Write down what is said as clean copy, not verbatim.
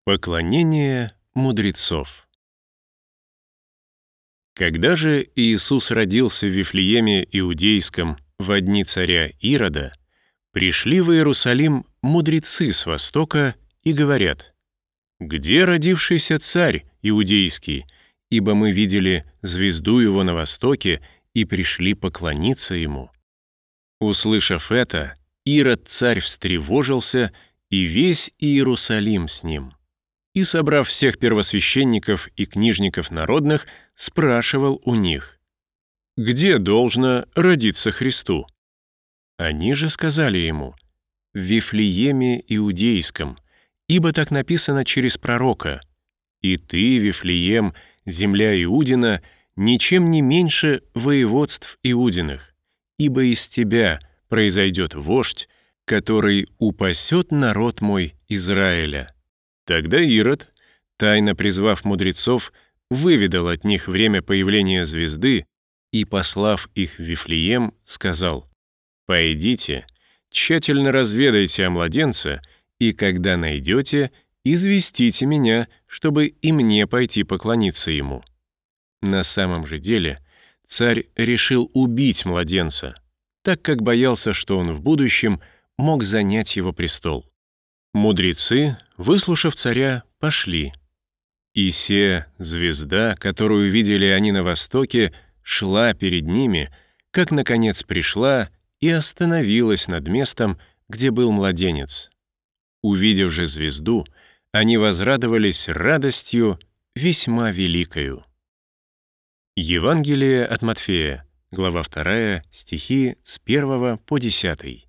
Поклонение мудрецов. Когда же Иисус родился в Вифлееме Иудейском во дни царя Ирода, пришли в Иерусалим мудрецы с востока и говорят: «Где родившийся царь Иудейский? Ибо мы видели звезду его на востоке и пришли поклониться ему». Услышав это, Ирод-царь встревожился, и весь Иерусалим с ним. И, собрав всех первосвященников и книжников народных, спрашивал у них: «Где должно родиться Христу?» Они же сказали ему: «В Вифлееме Иудейском, ибо так написано через пророка: „И ты, Вифлеем, земля Иудина, ничем не меньше воеводств Иудиных, ибо из тебя произойдет вождь, который упасет народ мой Израиля». Тогда Ирод, тайно призвав мудрецов, выведал от них время появления звезды и, послав их в Вифлеем, сказал: «Пойдите, тщательно разведайте о младенце, и когда найдете, известите меня, чтобы и мне пойти поклониться ему». На самом же деле царь решил убить младенца, так как боялся, что он в будущем мог занять его престол. Мудрецы, выслушав царя, пошли. И се звезда, которую видели они на востоке, шла перед ними, как, наконец, пришла и остановилась над местом, где был младенец. Увидев же звезду, они возрадовались радостью весьма великою. Евангелие от Матфея, глава 2, стихи с 1 по 10.